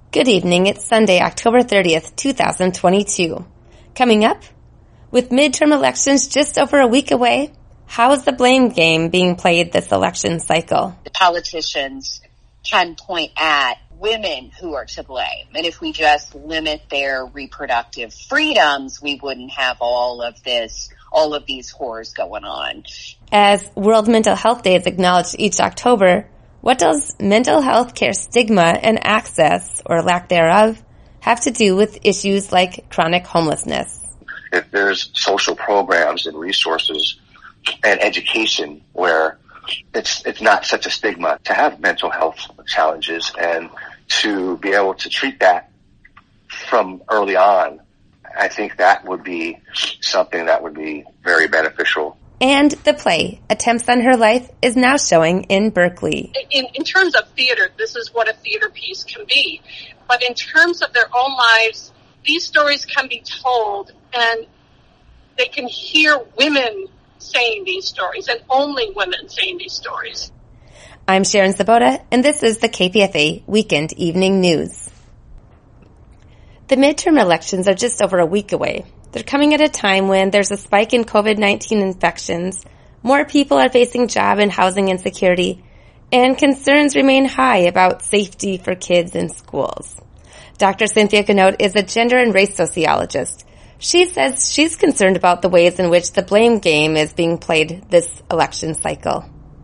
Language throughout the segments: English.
Good evening. It's Sunday, October 30th, 2022. Coming up, with midterm elections just over a week away, how is the blame game being played this election cycle? The politicians can point at women who are to blame. And if we just limit their reproductive freedoms, we wouldn't have all of these horrors going on. As World Mental Health Day is acknowledged each October, what does mental health care stigma and access, or lack thereof, have to do with issues like chronic homelessness? If there's social programs and resources and education where it's not such a stigma to have mental health challenges and to be able to treat that from early on, I think that would be something that would be very beneficial. And the play, Attempts on Her Life, is now showing in Berkeley. In terms of theater, this is what a theater piece can be. But in terms of their own lives, these stories can be told, and they can hear women saying these stories, and only women saying these stories. I'm Sharon Sabota, and this is the KPFA Weekend Evening News. The midterm elections are just over a week away. They're coming at a time when there's a spike in COVID-19 infections, more people are facing job and housing insecurity, and concerns remain high about safety for kids in schools. Dr. Cynthia Ganote is a gender and race sociologist. She says she's concerned about the ways in which the blame game is being played this election cycle.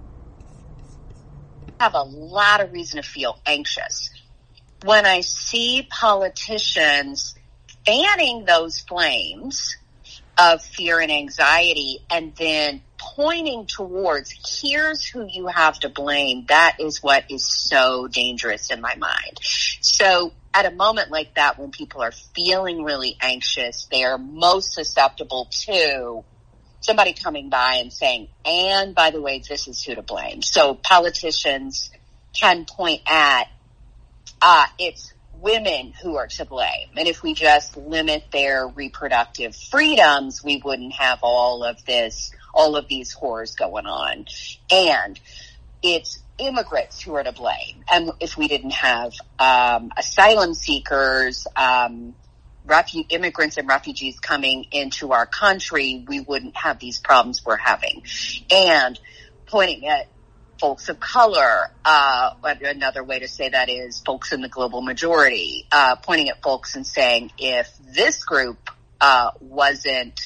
I have a lot of reason to feel anxious when I see politicians fanning those flames of fear and anxiety and then pointing towards, here's who you have to blame. That is what is so dangerous in my mind. So at a moment like that, when people are feeling really anxious, they are most susceptible to somebody coming by and saying, and by the way, this is who to blame. So politicians can point at, it's women who are to blame. And if we just limit their reproductive freedoms, we wouldn't have all of these horrors going on. And it's immigrants who are to blame. And if we didn't have asylum seekers, immigrants and refugees coming into our country, we wouldn't have these problems we're having. And pointing at folks of color, another way to say that is folks in the global majority, pointing at folks and saying, if this group wasn't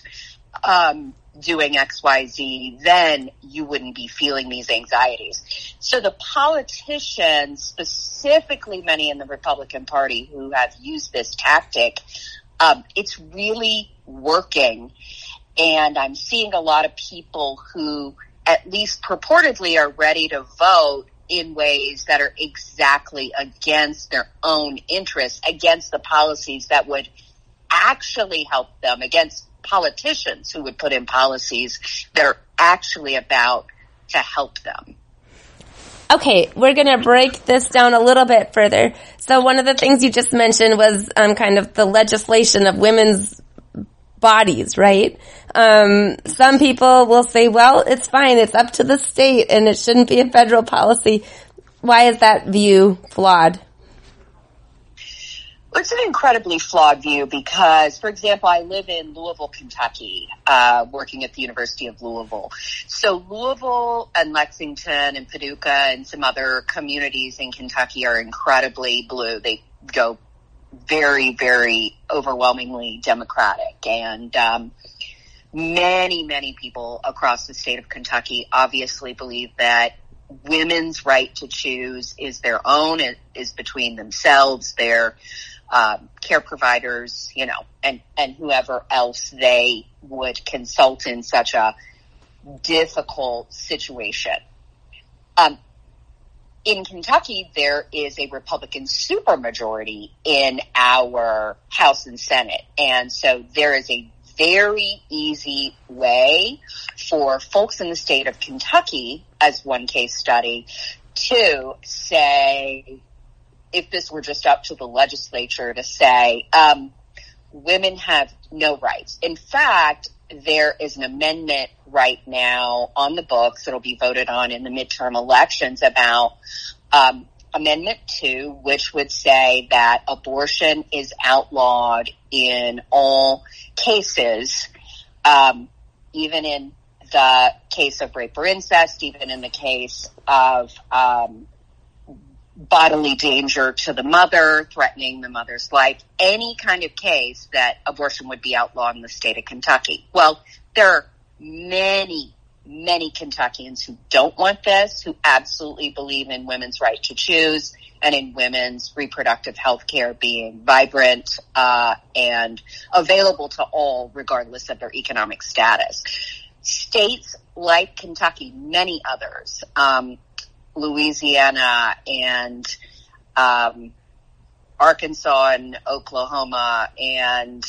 doing XYZ, then you wouldn't be feeling these anxieties. So the politicians, specifically many in the Republican Party who have used this tactic, it's really working. And I'm seeing a lot of people who at least purportedly are ready to vote in ways that are exactly against their own interests, against the policies that would actually help them, against politicians who would put in policies that are actually about to help them. Okay, we're going to break this down a little bit further. So one of the things you just mentioned was kind of the legislation of women's bodies, right? Some people will say, well, it's fine. It's up to the state and it shouldn't be a federal policy. Why is that view flawed? It's an incredibly flawed view because, for example, I live in Louisville, Kentucky, working at the University of Louisville. So Louisville and Lexington and Paducah and some other communities in Kentucky are incredibly blue. They go very, very overwhelmingly Democratic. And many, many people across the state of Kentucky obviously believe that women's right to choose is their own, it is between themselves, their care providers, and whoever else they would consult in such a difficult situation. In Kentucky, there is a Republican supermajority in our House and Senate. And so there is a very easy way for folks in the state of Kentucky, as one case study, to say, if this were just up to the legislature to say, women have no rights. In fact, there is an amendment right now on the books that'll be voted on in the midterm elections about Amendment 2, which would say that abortion is outlawed in all cases, even in the case of rape or incest, even in the case of bodily danger to the mother, threatening the mother's life, any kind of case that abortion would be outlawed in the state of Kentucky. Well, there are many Kentuckians who don't want this, who absolutely believe in women's right to choose and in women's reproductive health care being vibrant and available to all regardless of their economic status. States like Kentucky, many others, Louisiana and Arkansas and Oklahoma and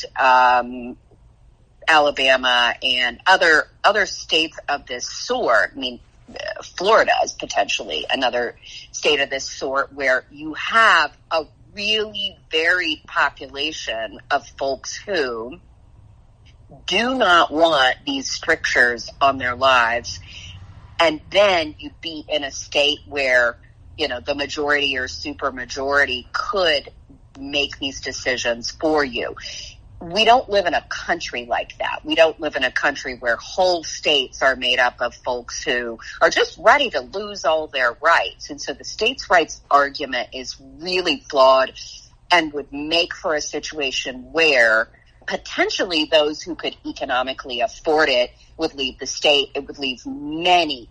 Alabama and other states of this sort. I mean, Florida is potentially another state of this sort where you have a really varied population of folks who do not want these strictures on their lives. And then you'd be in a state where, you know, the majority or supermajority could make these decisions for you. We don't live in a country like that. We don't live in a country where whole states are made up of folks who are just ready to lose all their rights. And so the states' rights argument is really flawed and would make for a situation where potentially those who could economically afford it would leave the state. It would leave many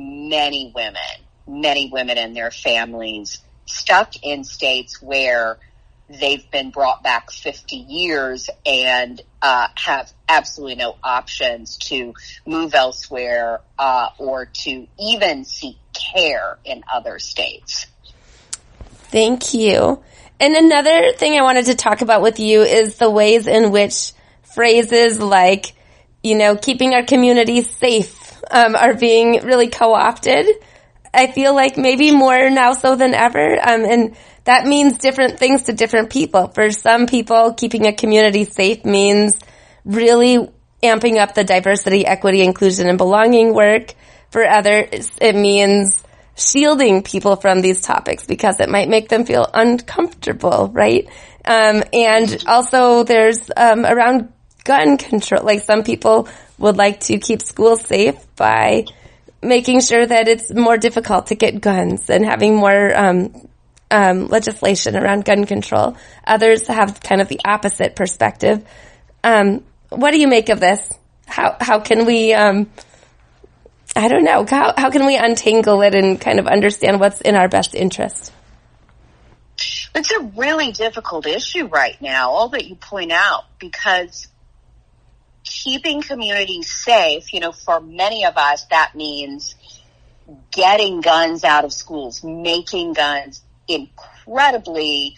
women and their families stuck in states where they've been brought back 50 years and have absolutely no options to move elsewhere or to even seek care in other states. Thank you. And another thing I wanted to talk about with you is the ways in which phrases like, you know, keeping our communities safe are being really co-opted. I feel like maybe more now so than ever. And that means different things to different people. For some people, keeping a community safe means really amping up the diversity, equity, inclusion, and belonging work. For others, it means shielding people from these topics because it might make them feel uncomfortable, right? And also there's around gun control. Like some people would like to keep schools safe by making sure that it's more difficult to get guns and having more legislation around gun control. Others have kind of the opposite perspective. What do you make of this? How can we, I don't know, how can we untangle it and kind of understand what's in our best interest? It's a really difficult issue right now, all that you point out, because keeping communities safe, you know, for many of us, that means getting guns out of schools, making guns incredibly,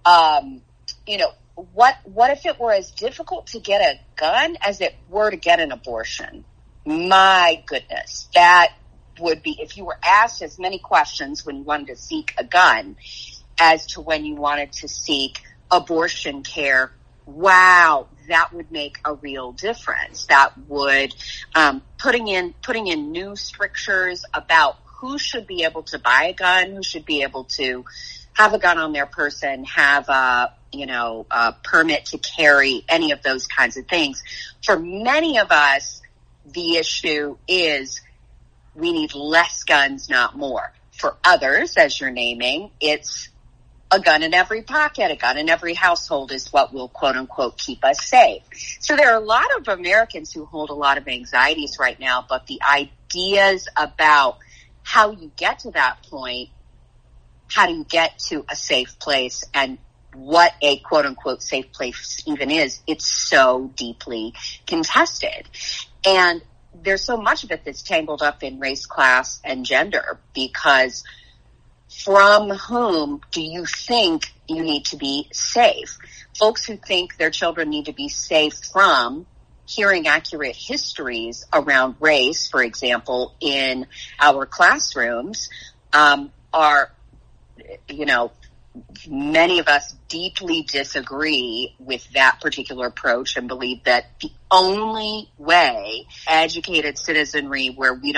you know, what if it were as difficult to get a gun as it were to get an abortion? My goodness, that would be, if you were asked as many questions when you wanted to seek a gun as to when you wanted to seek abortion care, wow, that would make a real difference. That would, putting in new strictures about who should be able to buy a gun, who should be able to have a gun on their person, have a permit to carry, any of those kinds of things. For many of us, the issue is we need less guns, not more. For others, as you're naming, it's a gun in every pocket, a gun in every household is what will, quote unquote, keep us safe. So there are a lot of Americans who hold a lot of anxieties right now, but the ideas about how you get to that point, how do you get to a safe place, and what a quote unquote safe place even is, it's so deeply contested. And there's so much of it that's tangled up in race, class, and gender, because from whom do you think you need to be safe? Folks who think their children need to be safe from hearing accurate histories around race, for example, in our classrooms, are, you know, many of us deeply disagree with that particular approach and believe that the only way educated citizenry where we don't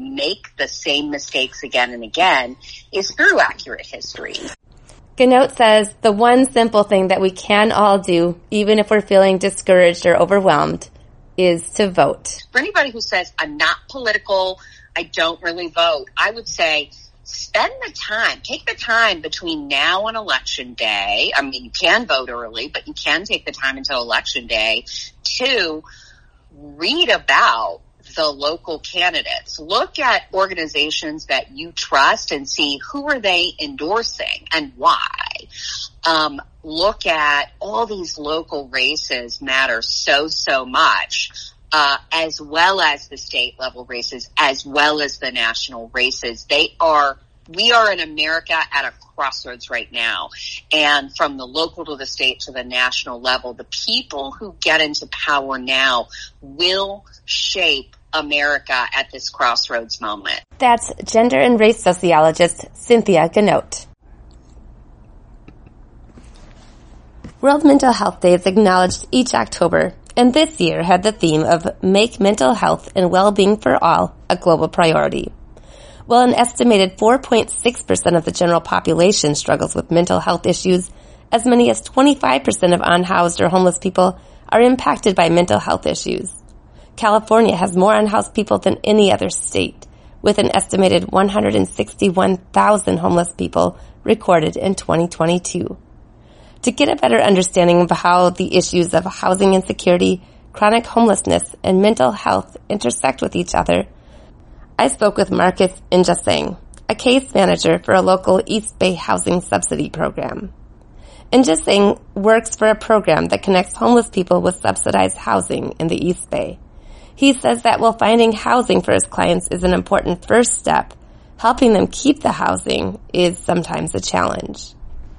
make the same mistakes again and again is through accurate history. Ganote says the one simple thing that we can all do, even if we're feeling discouraged or overwhelmed, is to vote. For anybody who says, I'm not political, I don't really vote, I would say, spend the time, take the time between now and Election Day. I mean, you can vote early, but you can take the time until Election Day to read about the local candidates. Look at organizations that you trust and see who are they endorsing and why. Look at all these local races matter so much, as well as the state level races, as well as the national races. We are in America at a crossroads right now. And from the local to the state to the national level, the people who get into power now will shape America at this crossroads moment. That's gender and race sociologist Cynthia Ganote. World Mental Health Day is acknowledged each October, and this year had the theme of Make Mental Health and Well-Being for All a Global Priority. While an estimated 4.6% of the general population struggles with mental health issues, as many as 25% of unhoused or homeless people are impacted by mental health issues. California has more unhoused people than any other state, with an estimated 161,000 homeless people recorded in 2022. To get a better understanding of how the issues of housing insecurity, chronic homelessness, and mental health intersect with each other, I spoke with Marcus Injasingh, a case manager for a local East Bay housing subsidy program. Injasingh works for a program that connects homeless people with subsidized housing in the East Bay. He says that while finding housing for his clients is an important first step, helping them keep the housing is sometimes a challenge.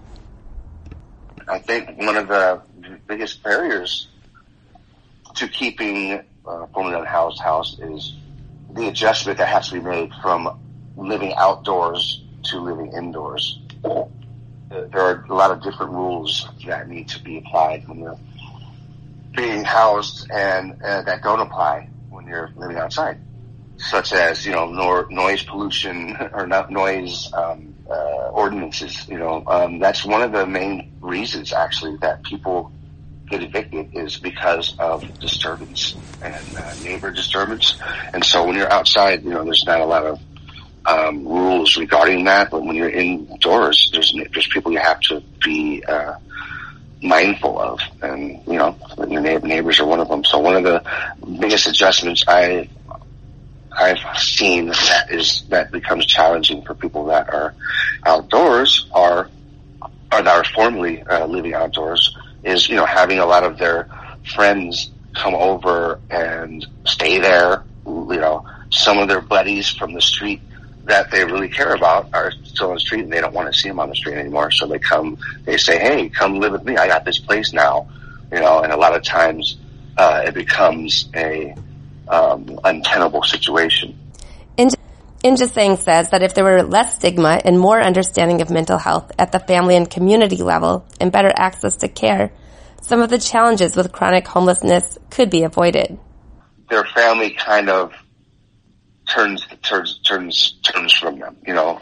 I think one of the biggest barriers to keeping formerly unhoused house is the adjustment that has to be made from living outdoors to living indoors. There are a lot of different rules that need to be applied when you're being housed and that don't apply when you're living outside, such as, noise pollution or not noise ordinances. That's one of the main reasons actually that people get evicted is because of disturbance and neighbor disturbance. And so when you're outside, there's not a lot of rules regarding that, but when you're indoors, there's people you have to be mindful of, and your neighbors are one of them. So one of the biggest adjustments I've seen that becomes challenging for people that are outdoors or that are formerly living outdoors is having a lot of their friends come over and stay there. Some of their buddies from the street that they really care about are still on the street and they don't want to see them on the street anymore. So they say, hey, come live with me. I got this place now, and a lot of times, it becomes a, untenable situation. Injasingh says that if there were less stigma and more understanding of mental health at the family and community level and better access to care, some of the challenges with chronic homelessness could be avoided. Their family kind of turns from them,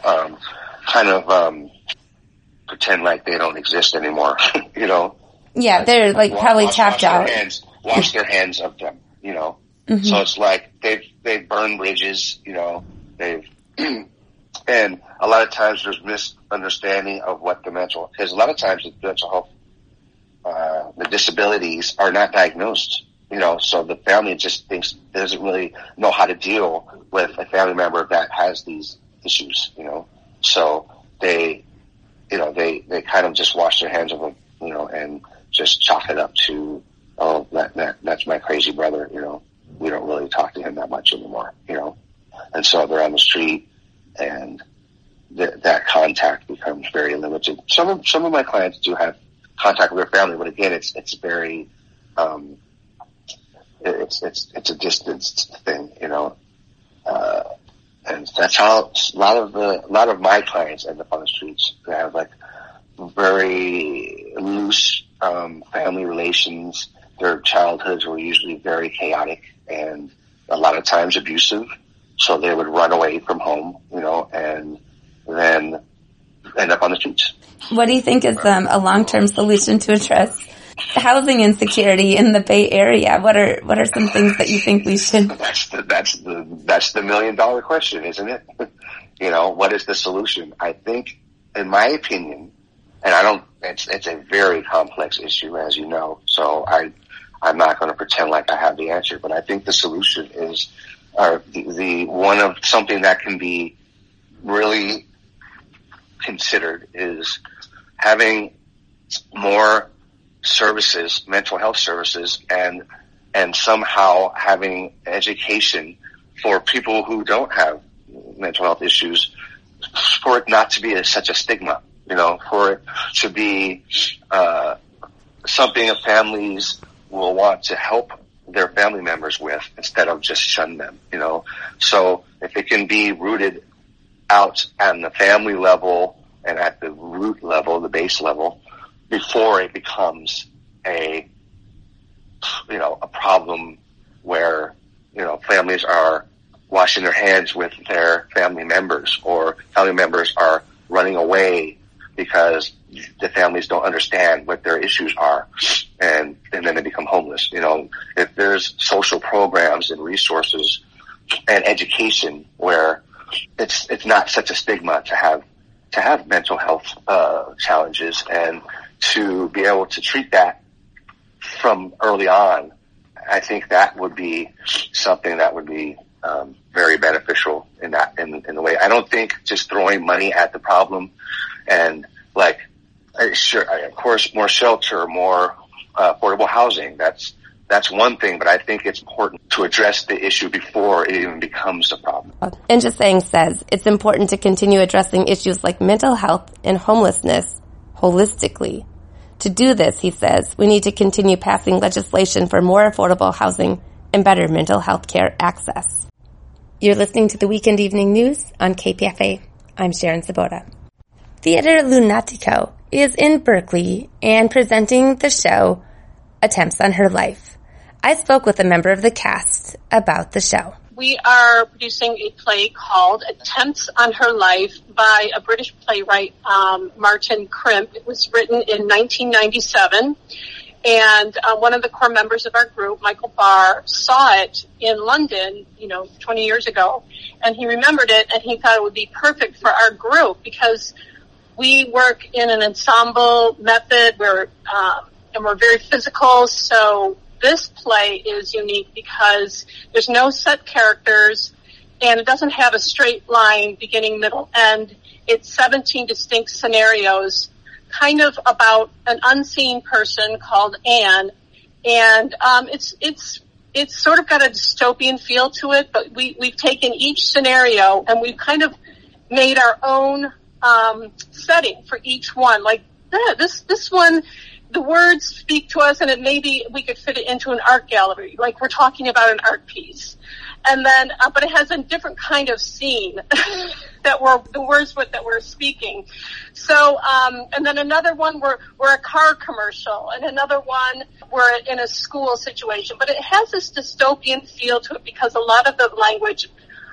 pretend like they don't exist anymore, Yeah, they're probably tapped out. Wash their hands of them, Mm-hmm. So it's like they've burned bridges, and a lot of times there's misunderstanding of what because a lot of times the mental health, the disabilities are not diagnosed, so the family just doesn't really know how to deal with a family member that has these issues, so they kind of just wash their hands of them, and just chalk it up to, oh, that's my crazy brother, we don't really talk to him that much anymore, and so they're on the street and that contact becomes very limited. Some of my clients do have contact with their family, but again, it's very, it's a distance thing, and that's how a lot of my clients end up on the streets. They have very loose, family relations. Their childhoods were usually very chaotic and a lot of times abusive. So they would run away from home, and then end up on the streets. What do you think is a long-term solution to address housing insecurity in the Bay Area? What are some things that you think we should? That's the $1 million question, isn't it? What is the solution? I think, in my opinion, and it's a very complex issue, as you know, so I'm not going to pretend like I have the answer, but I think the solution is the one of something that can be really considered is having more services, mental health services, and somehow having education for people who don't have mental health issues, for it not to be such a stigma, for it to be something that families will want to help their family members with instead of just shun them, So if it can be rooted out on the family level and at the root level, the base level, before it becomes a problem where, families are washing their hands with their family members, or family members are running away because the families don't understand what their issues are, and then they become homeless. If there's social programs and resources and education where it's not such a stigma to have mental health challenges, and to be able to treat that from early on, I think that would be something that would be very beneficial in the way. I don't think just throwing money at the problem and sure, of course, more shelter, more affordable housing. That's one thing, but I think it's important to address the issue before it even becomes a problem. And Just Saying says it's important to continue addressing issues like mental health and homelessness holistically. To do this, he says, we need to continue passing legislation for more affordable housing and better mental health care access. You're listening to the Weekend Evening News on KPFA. I'm Sharon Sabota. Theater Lunatico is in Berkeley and presenting the show Attempts on Her Life. I spoke with a member of the cast about the show. We are producing a play called Attempts on Her Life by a British playwright, Martin Crimp. It was written in 1997, and one of the core members of our group, Michael Barr, saw it in London, 20 years ago, and he remembered it, and he thought it would be perfect for our group because we work in an ensemble method and we're very physical, so this play is unique because there's no set characters and it doesn't have a straight line beginning, middle, end. It's 17 distinct scenarios kind of about an unseen person called Anne, and it's sort of got a dystopian feel to it, but we've taken each scenario and we've kind of made our own setting for each one. Like this one, the words speak to us, and maybe we could fit it into an art gallery, like we're talking about an art piece. And then, but it has a different kind of scene that we're speaking. So, and then another one, we're a car commercial, and another one, we're in a school situation. But it has this dystopian feel to it because a lot of the language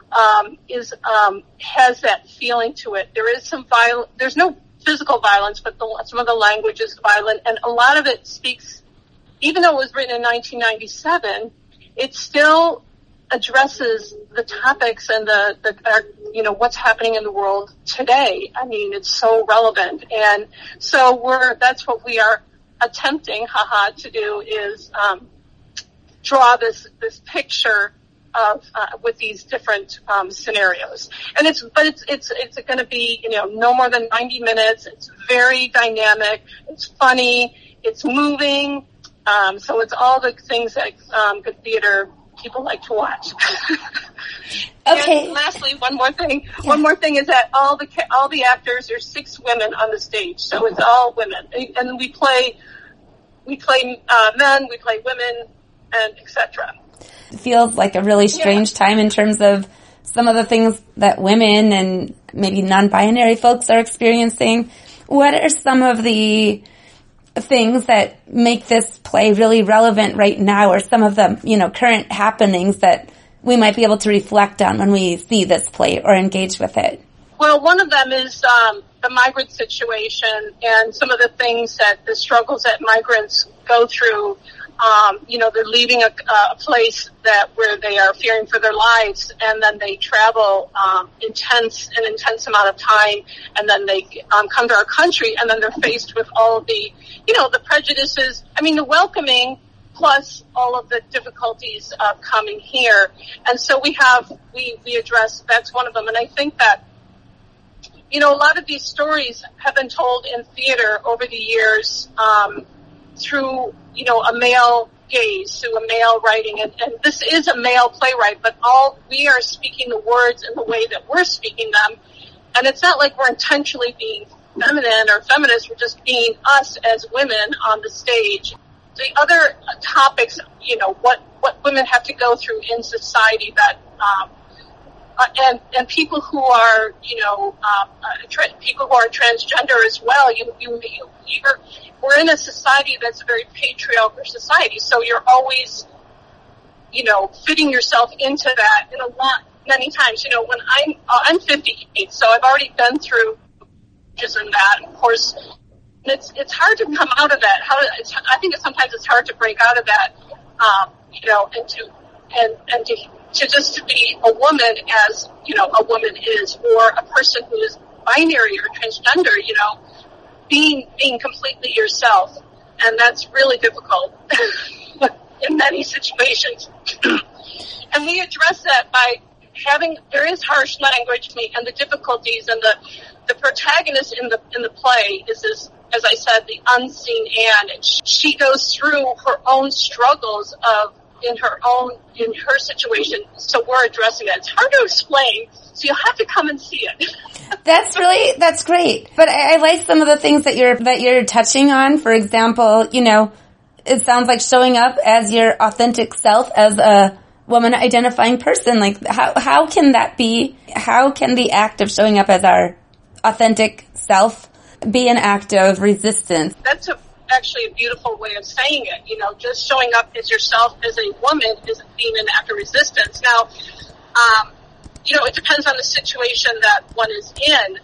has that feeling to it. There is some there's no physical violence, but some of the language is violent, and a lot of it speaks, even though it was written in 1997, it still addresses the topics and what's happening in the world today. I mean, it's so relevant, and so that's what we are attempting, to do is draw this picture of with these different scenarios, and it's going to be no more than 90 minutes. It's very dynamic. It's funny. It's moving. So it's all the things that good theater people like to watch. Okay. And lastly, one more thing. Yeah. One more thing is that all the actors. There's 6 women on the stage, so it's all women, and we play men, we play women, and etc. It feels like a really strange time in terms of some of the things that women and maybe non-binary folks are experiencing. What are some of the things that make this play really relevant right now, or some of the, current happenings that we might be able to reflect on when we see this play or engage with it? Well, one of them is the migrant situation and some of the things that the struggles that migrants go through. They're leaving a place where they are fearing for their lives, and then they travel an intense amount of time, and then they come to our country, and then they're faced with all of the prejudices. I mean, the welcoming plus all of the difficulties of coming here. And so we address, that's one of them. And I think that, a lot of these stories have been told in theater over the years, through, a male gaze, through a male writing. And this is a male playwright, but we are speaking the words in the way that we're speaking them. And it's not like we're intentionally being feminine or feminist, we're just being us as women on the stage. The other topics, what women have to go through in society that, and people who are, people who are transgender as well. We're in a society that's a very patriarchal society, so you're always, fitting yourself into that many times. When I'm 58, so I've already been through just in that, of course. It's hard to come out of that. I think sometimes it's hard to break out of that, and to be a woman as, a woman is, or a person who is binary or transgender, being completely yourself. And that's really difficult in many situations. And we address that by there is harsh language and the difficulties, and the protagonist in the play is this, as I said, the unseen Anne, and she goes through her own struggles in her situation. So we're addressing that. It's hard to explain, so you'll have to come and see it. That's great. But I like some of the things that you're touching on. For example, it sounds like showing up as your authentic self as a woman identifying person. Like how can that be? How can the act of showing up as our authentic self be an act of resistance? That's actually a beautiful way of saying it. Just showing up as yourself as a woman is being an act of resistance. Now, it depends on the situation that one is in.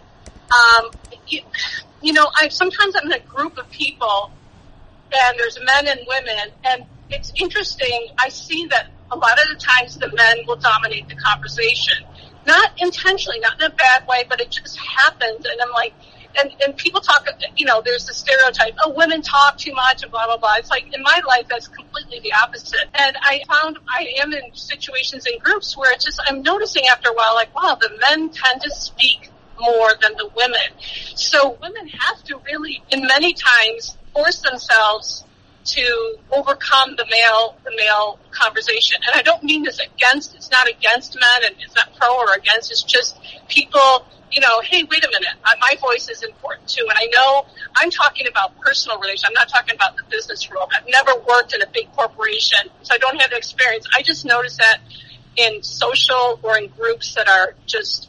Sometimes I'm in a group of people, and there's men and women, and it's interesting. I see that a lot of the times the men will dominate the conversation. Not intentionally, not in a bad way, but it just happens, and I'm like, and people talk, there's the stereotype, women talk too much and blah, blah, blah. It's like, in my life, that's completely the opposite. And I found I am in situations in groups where I'm noticing after a while, like, wow, the men tend to speak more than the women. So women have to really, in many times, force themselves to overcome the male conversation. And I don't mean this it's not against men, and it's not pro or against, it's just people, hey, wait a minute, my voice is important too. And I know I'm talking about personal relations. I'm not talking about the business world. I've never worked in a big corporation, so I don't have the experience. I just notice that in social or in groups that are just,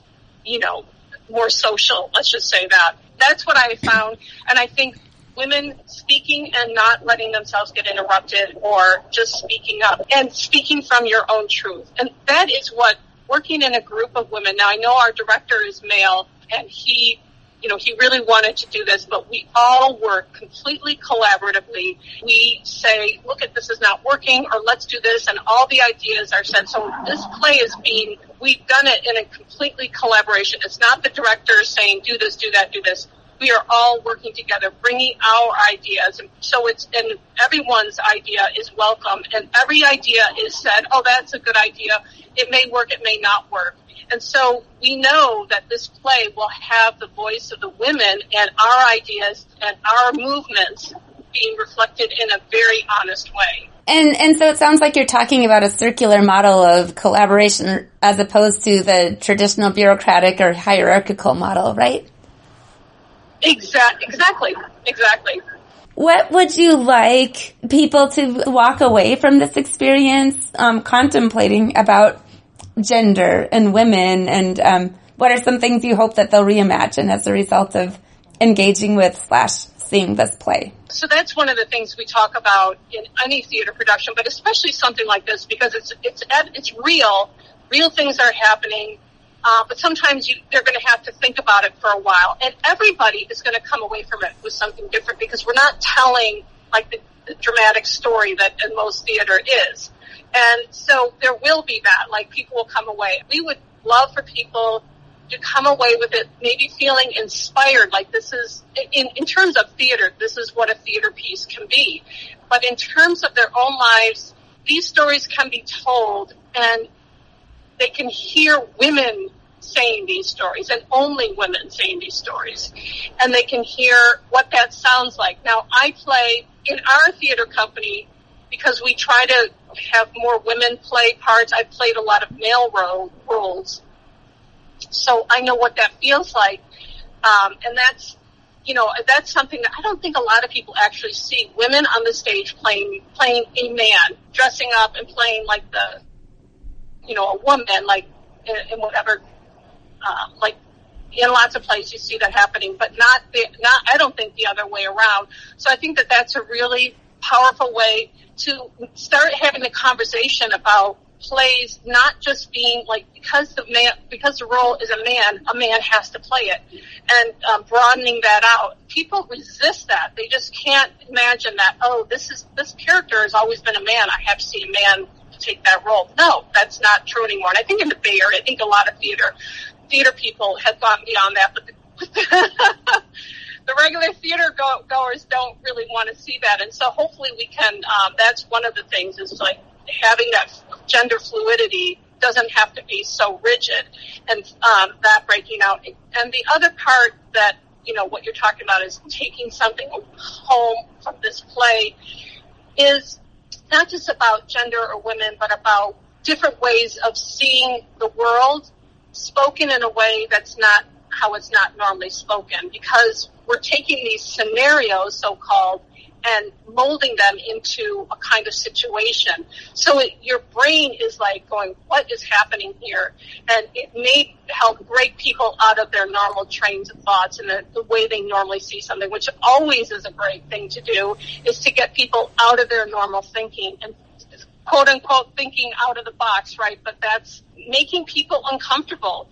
more social, let's just say that. That's what I found. And I think women speaking and not letting themselves get interrupted, or just speaking up and speaking from your own truth. And that is what working in a group of women. Now, I know our director is male, and he really wanted to do this, but we all work completely collaboratively. We say, look, this is not working, or let's do this, and all the ideas are said. So this play we've done it in a completely collaboration. It's not the director saying, do this, do that, do this. We are all working together, bringing our ideas. And so and everyone's idea is welcome, and every idea is said, oh, that's a good idea. It may work, it may not work. And so we know that this play will have the voice of the women and our ideas and our movements being reflected in a very honest way. And so it sounds like you're talking about a circular model of collaboration as opposed to the traditional bureaucratic or hierarchical model, right? Exactly. What would you like people to walk away from this experience contemplating about gender and women, and what are some things you hope that they'll reimagine as a result of engaging with / seeing this play? So that's one of the things we talk about in any theater production, but especially something like this, because it's real things are happening. But sometimes they're going to have to think about it for a while, and everybody is going to come away from it with something different, because we're not telling like the dramatic story that in most theater is. And so there will be that, like people will come away. We would love for people to come away with it, maybe feeling inspired, like this is, in terms of theater, this is what a theater piece can be. But in terms of their own lives, these stories can be told, and they can hear women saying these stories, and only women saying these stories. And they can hear what that sounds like. Now, I play in our theater company, because we try to have more women play parts. I've played a lot of male roles. So I know what that feels like. And that's something that I don't think a lot of people actually see. Women on the stage playing a man, dressing up and playing like a woman, like in whatever, like in lots of plays you see that happening, but not, I don't think the other way around. So I think that that's a really powerful way to start having a conversation about plays not just being like, because the role is a man has to play it, and broadening that out. People resist that. They just can't imagine that, this character has always been a man, I have to see a man take that role. No, that's not true anymore. And I think in the Bay Area, I think a lot of theater people have gone beyond that, but the regular theater goers don't really want to see that. And so hopefully we can, that's one of the things, is like having that gender fluidity doesn't have to be so rigid, and that breaking out. And the other part that, what you're talking about is taking something home from this play is not just about gender or women, but about different ways of seeing the world spoken in a way that's not how it's not normally spoken, because we're taking these scenarios, so-called, and molding them into a kind of situation. So your brain is like going, what is happening here? And it may help break people out of their normal trains of thoughts and the way they normally see something, which always is a great thing to do, is to get people out of their normal thinking and quote unquote thinking out of the box, right? But that's making people uncomfortable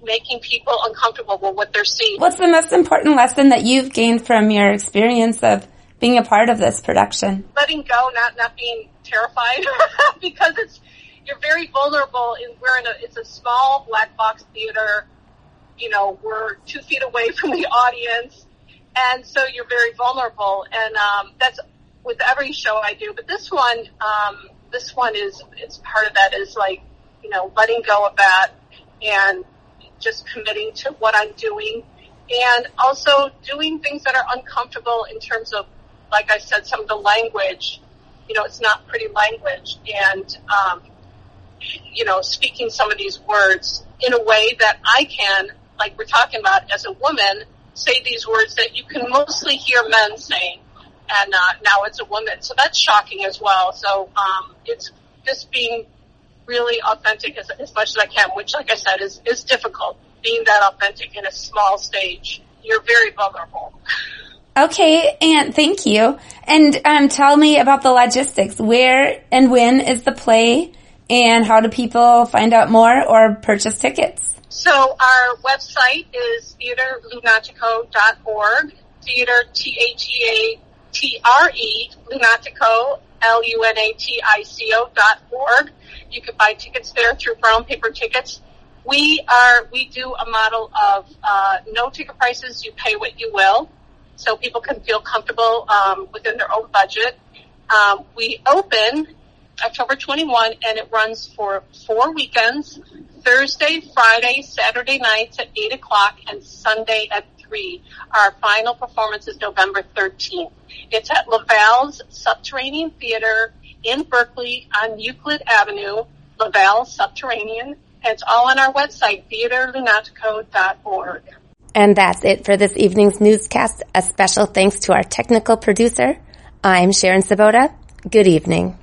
with what they're seeing. What's the most important lesson that you've gained from your experience of being a part of this production? Letting go, not being terrified, because you're very vulnerable. It's a small black box theater. We're 2 feet away from the audience, and so you're very vulnerable. And that's with every show I do. But this one is part of that, is like, letting go of that and just committing to what I'm doing, and also doing things that are uncomfortable in terms of, like I said, some of the language. It's not pretty language, and speaking some of these words in a way that I can, like we're talking about, as a woman, say these words that you can mostly hear men saying, and now it's a woman, so that's shocking as well. So it's just being really authentic as much as I can, which, like I said, is difficult, being that authentic in a small stage. You're very vulnerable. Okay, and thank you. And tell me about the logistics. Where and when is the play, and how do people find out more or purchase tickets? So our website is theaterlunatico.org, theater, Theatre, Lunatico, LUNATICO.org. You can buy tickets there through Brown Paper Tickets. We do a model of no ticket prices. You pay what you will, so people can feel comfortable within their own budget. We open October 21, and it runs for 4 weekends: Thursday, Friday, Saturday nights at 8 o'clock, and Sunday at 3. Our final performance is November 13th. It's at Laval's Subterranean Theater in Berkeley on Euclid Avenue, Laval Subterranean. And it's all on our website, theaterlunatico.org. And that's it for this evening's newscast. A special thanks to our technical producer. I'm Sharon Sabota. Good evening.